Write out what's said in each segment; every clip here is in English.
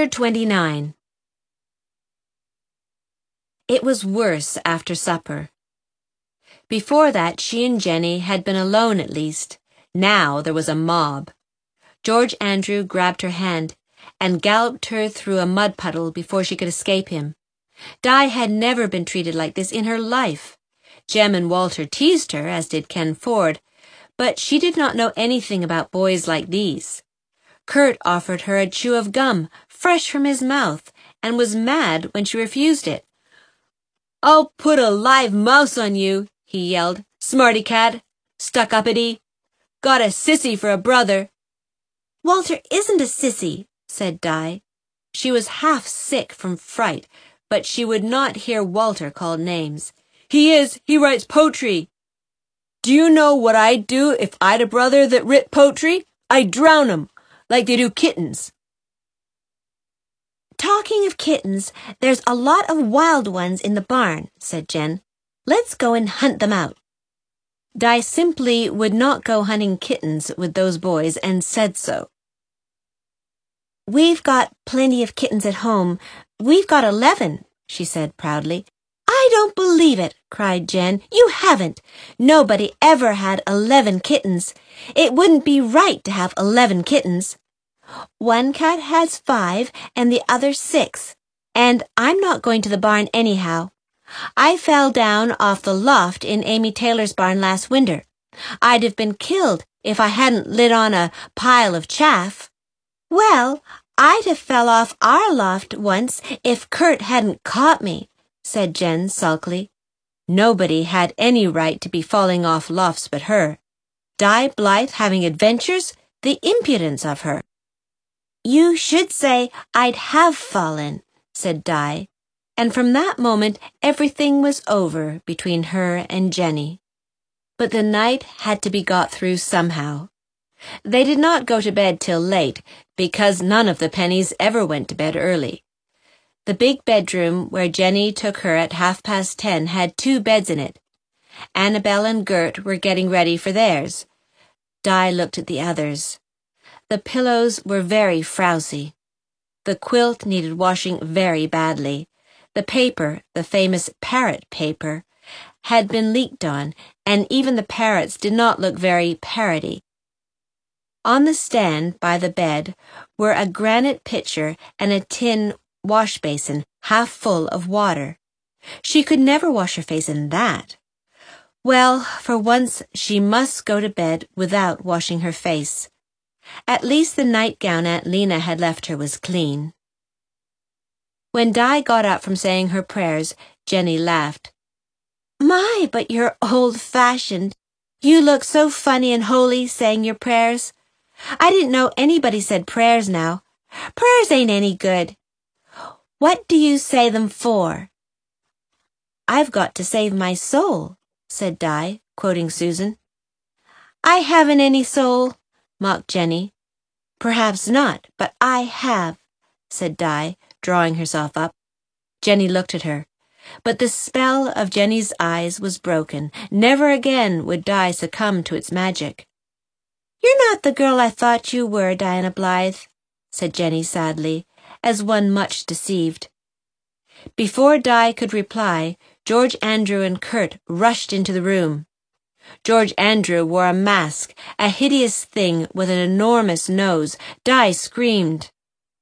Chapter 29. It was worse after supper. Before that, she and Jenny had been alone at least. Now there was a mob. George Andrew grabbed her hand and galloped her through a mud puddle before she could escape him. Di had never been treated like this in her life. Jem and Walter teased her, as did Ken Ford, but she did not know anything about boys like these. Kurt offered her a chew of gum, fresh from his mouth, and was mad when she refused it. "I'll put a live mouse on you," he yelled. "Smarty cat, stuck-uppity. Got a sissy for a brother." "Walter isn't a sissy," said Di. She was half sick from fright, but she would not hear Walter called names. "He is. He writes poetry. Do you know what I'd do if I'd a brother that writ poetry? I'd drown him, like they do kittens." "Talking of kittens, there's a lot of wild ones in the barn," said Jen. "Let's go and hunt them out." Di simply would not go hunting kittens with those boys, and said so. "We've got plenty of kittens at home. We've got 11, she said proudly. "I don't believe it," cried Jen. "You haven't. Nobody ever had 11 kittens. It wouldn't be right to have 11 kittens. One cat has 5 and the other 6, and I'm not going to the barn anyhow. I fell down off the loft in Amy Taylor's barn last winter. I'd have been killed if I hadn't lit on a pile of chaff. Well, I'd have fell off our loft once if Kurt hadn't caught me," said Jen sulkily. Nobody had any right to be falling off lofts but her. Di Blythe having adventures? The impudence of her. "You should say I'd have fallen," said Di, and from that moment everything was over between her and Jenny. But the night had to be got through somehow. They did not go to bed till late, because none of the Pennies ever went to bed early. The big bedroom where Jenny took her at 10:30 had 2 beds in it. Annabel and Gert were getting ready for theirs. Di looked at the others. The pillows were very frowsy. The quilt needed washing very badly. The paper, the famous parrot paper, had been leaked on, and even the parrots did not look very parroty. On the stand by the bed were a granite pitcher and a tin wash basin half full of water. She could never wash her face in that. Well, for once she must go to bed without washing her face. At least the nightgown Aunt Lena had left her was clean. When Di got up from saying her prayers, Jenny laughed. "My, but you're old-fashioned. You look so funny and holy saying your prayers. I didn't know anybody said prayers now. Prayers ain't any good. What do you say them for?" "I've got to save my soul," said Di, quoting Susan. "I haven't any soul," mocked Jenny. "Perhaps not, but I have," said Di, drawing herself up. Jenny looked at her, but the spell of Jenny's eyes was broken. Never again would Di succumb to its magic. "You're not the girl I thought you were, Diana Blythe," said Jenny sadly, as one much deceived. Before Di could reply, George Andrew and Kurt rushed into the room. George Andrew wore a mask, a hideous thing with an enormous nose. Di screamed.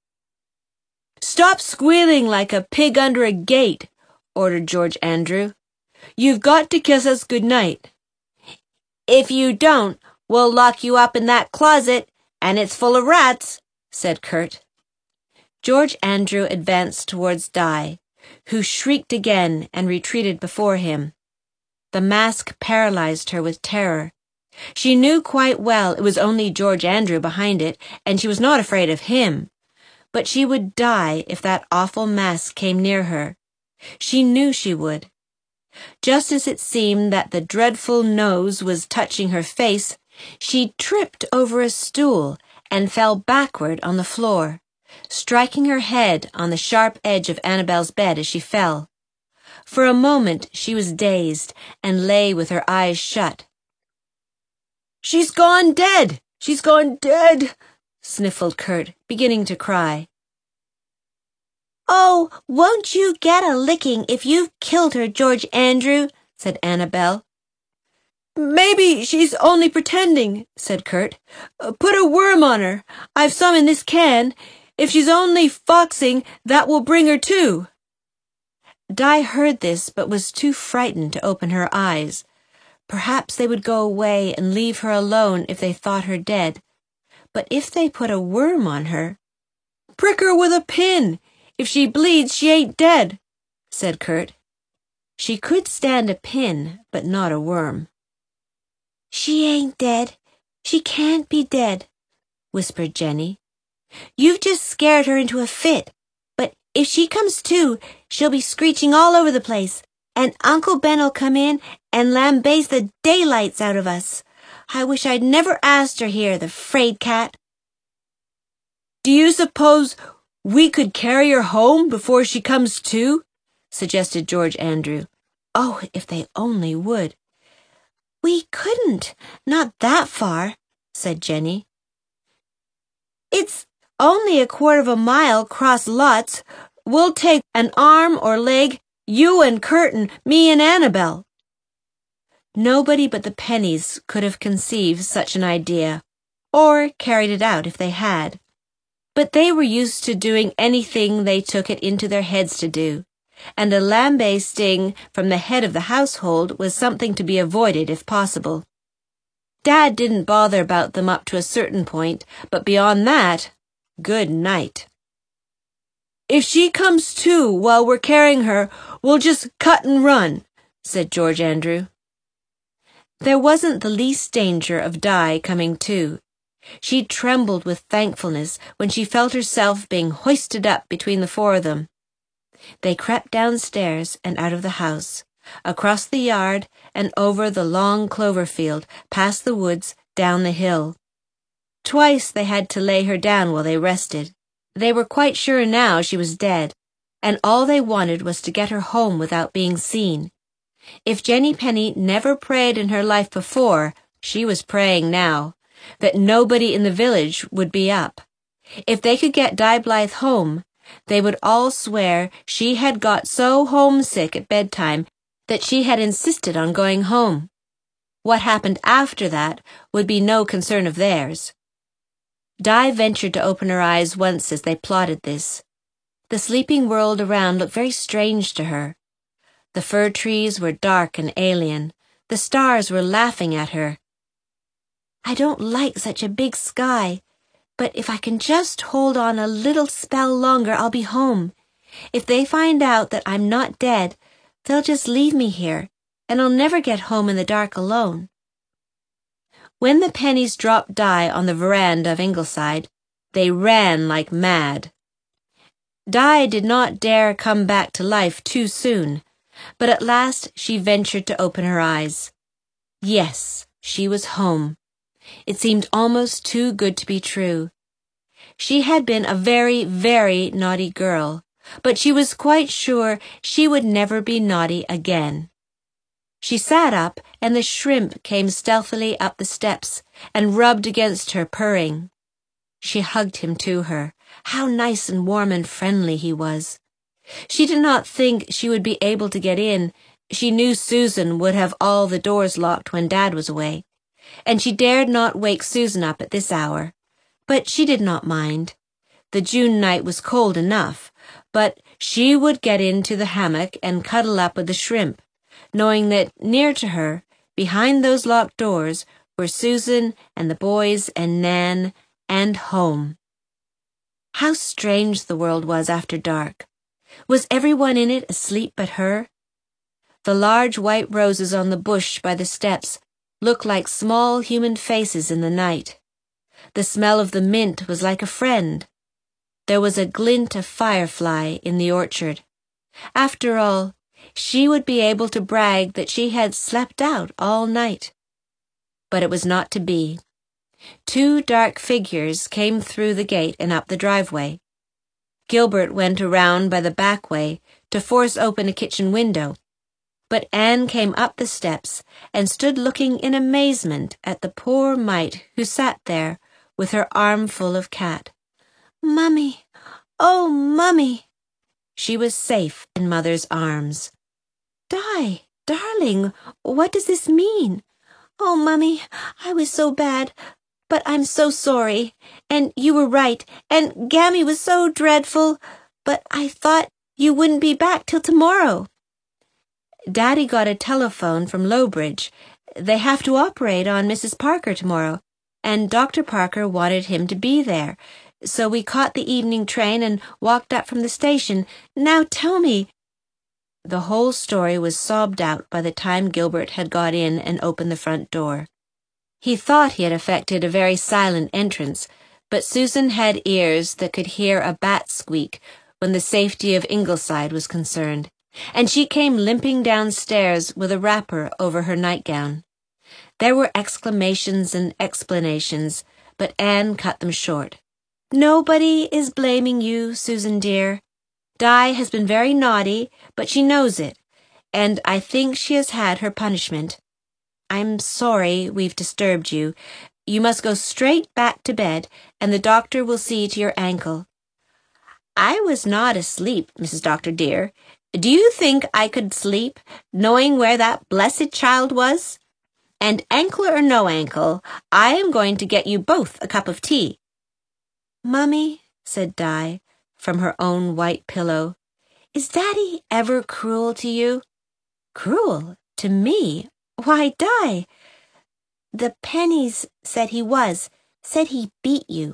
"Stop squealing like a pig under a gate," ordered George Andrew. "You've got to kiss us good night." "If you don't, we'll lock you up in that closet, and it's full of rats," said Kurt. George Andrew advanced towards Di, who shrieked again and retreated before him. The mask paralyzed her with terror. She knew quite well it was only George Andrew behind it, and she was not afraid of him. But she would die if that awful mask came near her. She knew she would. Just as it seemed that the dreadful nose was touching her face, she tripped over a stool and fell backward on the floor, striking her head on the sharp edge of Annabel's bed as she fell. For a moment she was dazed and lay with her eyes shut. "She's gone dead! She's gone dead!" sniffled Kurt, beginning to cry. Oh, won't you get a licking if you've killed her, George Andrew, said Annabel. Maybe she's only pretending, said Kurt. Put a worm on her. I've some in this can. If she's only foxing, that will bring her to. Di heard this but was too frightened to open her eyes. Perhaps they would go away and leave her alone if they thought her dead. But if they put a worm on her— Prick her with a pin. If she bleeds, she ain't dead, said Kurt. She could stand a pin, but not a worm. She ain't dead. She can't be dead, whispered Jenny. You've just scared her into a fit, but if she comes to, she'll be screeching all over the place, and Uncle Ben'll come in and lambaste the daylights out of us. I wish I'd never asked her here, the 'fraid cat. Do you suppose we could carry her home before she comes to? Suggested George Andrew. Oh, if they only would. We couldn't, not that far, said Jenny. It's only 1/4 of a mile cross lots. We'll take an arm or leg, you and Curtin, me and Annabel. Nobody but the Pennies could have conceived such an idea, or carried it out if they had. But they were used to doing anything they took it into their heads to do, and a lambasting from the head of the household was something to be avoided if possible. Dad didn't bother about them up to a certain point, but beyond that, good night. If she comes to while we're carrying her, we'll just cut and run, said George Andrew. There wasn't the least danger of Di coming to. She trembled with thankfulness when she felt herself being hoisted up between the 4 of them. They crept downstairs and out of the house, across the yard and over the long clover field, past the woods, down the hill. Twice they had to lay her down while they rested. They were quite sure now she was dead, and all they wanted was to get her home without being seen. If Jenny Penny never prayed in her life before, she was praying now, that nobody in the village would be up. If they could get Di Blythe home, they would all swear she had got so homesick at bedtime that she had insisted on going home. What happened after that would be no concern of theirs. Di ventured to open her eyes once as they plotted this. The sleeping world around looked very strange to her. The fir trees were dark and alien. The stars were laughing at her. I don't like such a big sky, but if I can just hold on a little spell longer, I'll be home. If they find out that I'm not dead, they'll just leave me here, and I'll never get home in the dark alone. When the Pennies dropped Di on the veranda of Ingleside, they ran like mad. Di did not dare come back to life too soon, but at last she ventured to open her eyes. Yes, she was home. It seemed almost too good to be true. She had been a very, very naughty girl, but she was quite sure she would never be naughty again. She sat up, and the shrimp came stealthily up the steps and rubbed against her, purring. She hugged him to her. How nice and warm and friendly he was. She did not think she would be able to get in. She knew Susan would have all the doors locked when Dad was away, and she dared not wake Susan up at this hour. But she did not mind. The June night was cold enough, but she would get into the hammock and cuddle up with the shrimp, knowing that near to her, behind those locked doors, were Susan and the boys and Nan and home. How strange the world was after dark. Was everyone in it asleep but her? The large white roses on the bush by the steps looked like small human faces in the night. The smell of the mint was like a friend. There was a glint of firefly in the orchard. After all, she would be able to brag that she had slept out all night. But it was not to be. 2 dark figures came through the gate and up the driveway. Gilbert went around by the back way to force open a kitchen window, but Anne came up the steps and stood looking in amazement at the poor mite who sat there with her arm full of cat. Mummy, oh, Mummy, She was safe in Mother's arms. Di, darling, what does this mean? Oh, Mummy, I was so bad, but I'm so sorry. And you were right, and Gammy was so dreadful, but I thought you wouldn't be back till tomorrow. Daddy got a telephone from Lowbridge. They have to operate on Mrs. Parker tomorrow, and Dr. Parker wanted him to be there. So we caught the evening train and walked up from the station. Now tell me. The whole story was sobbed out by the time Gilbert had got in and opened the front door. He thought he had effected a very silent entrance, but Susan had ears that could hear a bat squeak when the safety of Ingleside was concerned, and she came limping downstairs with a wrapper over her nightgown. There were exclamations and explanations, but Anne cut them short. Nobody is blaming you, Susan dear. Di has been very naughty, but she knows it, and I think she has had her punishment. I'm sorry we've disturbed you. You must go straight back to bed, and the doctor will see to your ankle. I was not asleep, Mrs. Doctor dear. Do you think I could sleep, knowing where that blessed child was? And ankle or no ankle, I am going to get you both a cup of tea. Mummy, said Di, from her own white pillow, is Daddy ever cruel to you? Cruel? To me? Why, Di, the Pennies said he was, said he beat you.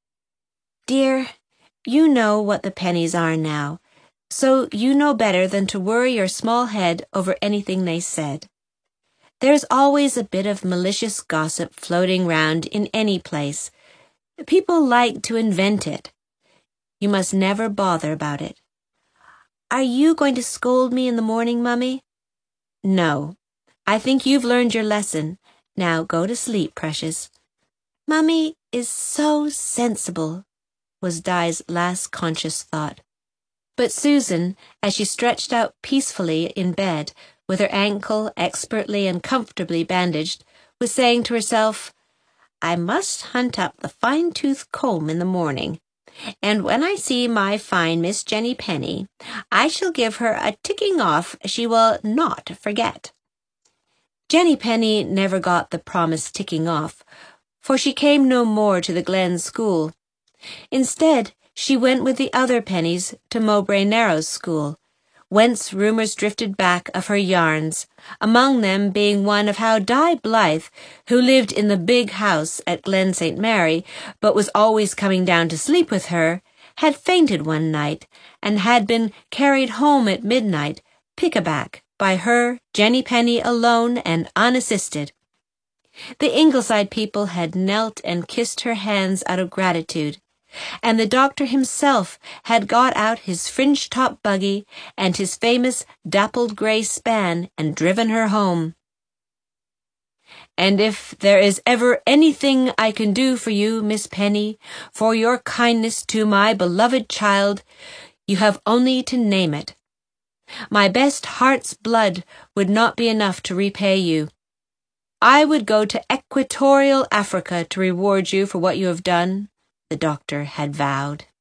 Dear, you know what the Pennies are now, so you know better than to worry your small head over anything they said. There's always a bit of malicious gossip floating round in any place. People like to invent it. You must never bother about it. Are you going to scold me in the morning, Mummy? No. I think you've learned your lesson. Now go to sleep, precious. Mummy is so sensible, was Di's last conscious thought. But Susan, as she stretched out peacefully in bed, with her ankle expertly and comfortably bandaged, was saying to herself, I must hunt up the fine-tooth comb in the morning, and when I see my fine Miss Jenny Penny, I shall give her a ticking off she will not forget. Jenny Penny never got the promised ticking off, for she came no more to the Glen school. Instead, she went with the other Pennies to Mowbray Narrows school, whence rumours drifted back of her yarns, among them being one of how Di Blythe, who lived in the big house at Glen St. Mary, but was always coming down to sleep with her, had fainted one night, and had been carried home at midnight, pick-a-back, by her, Jenny Penny, alone and unassisted. The Ingleside people had knelt and kissed her hands out of gratitude, and the doctor himself had got out his fringe-top buggy and his famous dappled grey span and driven her home. And if there is ever anything I can do for you, Miss Penny, for your kindness to my beloved child, you have only to name it. My best heart's blood would not be enough to repay you. I would go to Equatorial Africa to reward you for what you have done, the doctor had vowed.